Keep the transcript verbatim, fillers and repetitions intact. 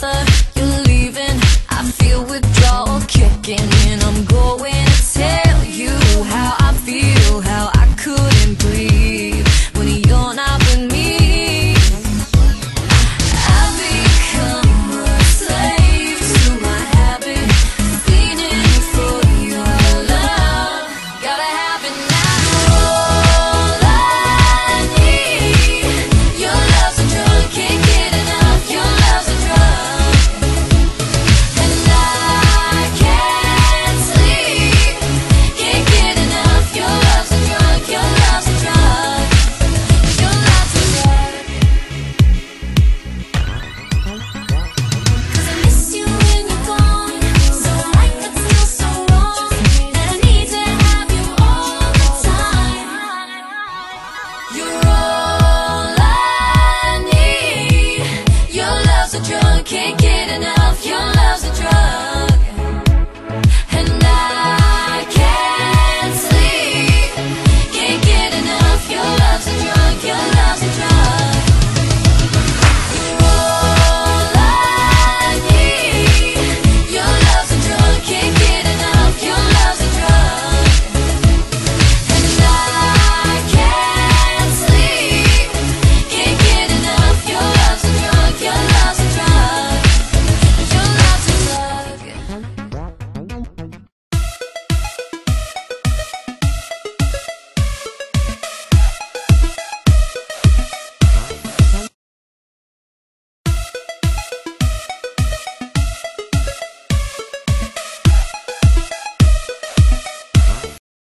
together, you're leaving. I feel withdrawal kicking in. I'm going to tell you how I feel, how I couldn't breathe when you're not with me. I've become a slave to my habit, feeding for your love. Gotta have it now. All I need, your love's a drug, can't get enough. Your love's a drug, and I can't sleep, can't get enough. Your love's a drug, your love's a drug, your love's a drug. 'Cause I miss you when you're gone, so right but still so wrong, that I need to have you all the time. You're all I need, your love's a drug, can't get